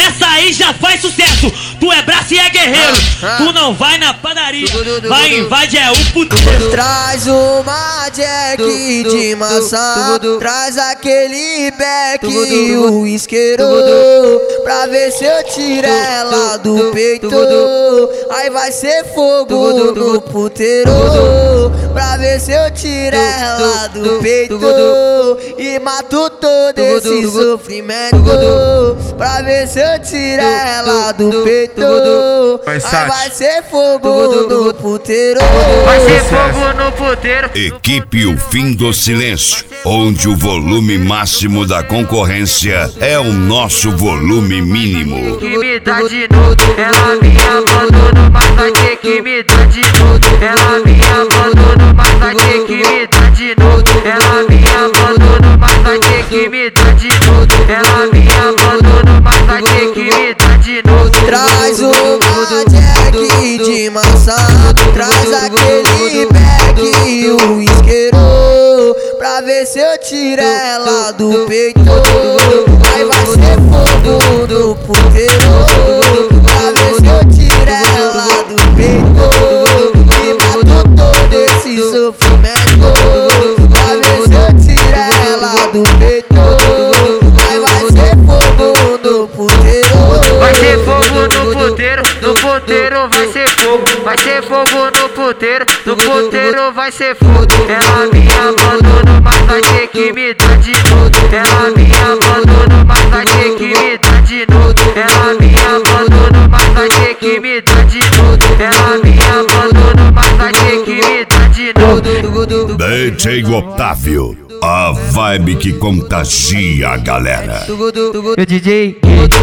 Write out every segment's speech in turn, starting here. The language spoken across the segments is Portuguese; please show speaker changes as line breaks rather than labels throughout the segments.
Essa aí já faz sucesso. Tu é braço e é guerreiro. Tu não vai na padaria, vai invade é o puteiro.
Traz uma Jack de maçã, traz aquele beck e o isqueiro, pra ver se eu tiro ela do peito. Aí vai ser fogo no puteiro, pra ver se eu tiro ela do peito e mato todo esse sofrimento, pra ver se eu tiro ela do peito. Aí vai ser fogo no puteiro,
vai ser fogo no puteiro.
Equipe O Fim do Silêncio, onde o volume máximo da concorrência é o nosso volume mínimo.
Que me dá de novo, ela me abandonou, mas vai ter que me dar de novo. Ela me abandonou, mas vai ter que me dar de novo. Ela me abandonou, mas vai ter que me dar de novo. Ela me abandonou, mas vai ter que me dar de novo.
Traz uma Jack de maçã, traz aquele beck e o isqueiro, pra ver se eu tiro ela do peito. Aí vai ser fogo no puteiro, pra ver se eu tiro ela do peito e mato todo esse sofrimento, pra ver se eu tiro ela do peito. Aí vai ser fogo no puteiro,
vai ser fogo no puteiro, no puteiro vai ser fogo. Vai ser fogo no puteiro, no puteiro vai ser fogo. Ela me abandonou, mas vai ter que me dar de novo. Ela me abandonou, mas vai ter que me dar de novo. Ela me abandonou, mas vai ter que me dar de novo. Ela me abandonou, mas vai ter que me dar de novo.
DJ Otávio, a vibe que contagia a galera.
Meu DJ,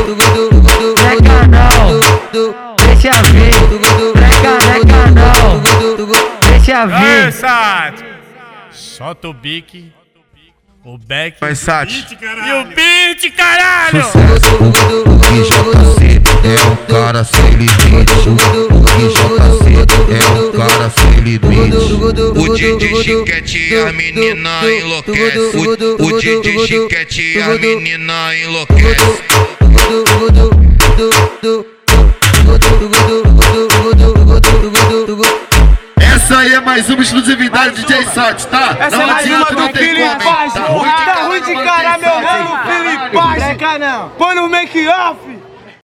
breca não, deixa ver. Breca não, deixa ver.
Aê, Sati! Solta o bique, o back
Vai, Sati.
e o beat, caralho!
O QJC é um cara sem limite. O QJC é um cara sem limite.
O DJ Chiquete e a menina enlouquece. O DJ Chiquete e a menina enlouquece.
Essa aí é mais uma exclusividade DJ Sati, tá?
Essa
Não
é mais
adianta,
uma
não
do
tem
Felipe
como,
Paz.
hein?
Tá ruim de cara, meu mano, Felipe Paz. Põe no make-off.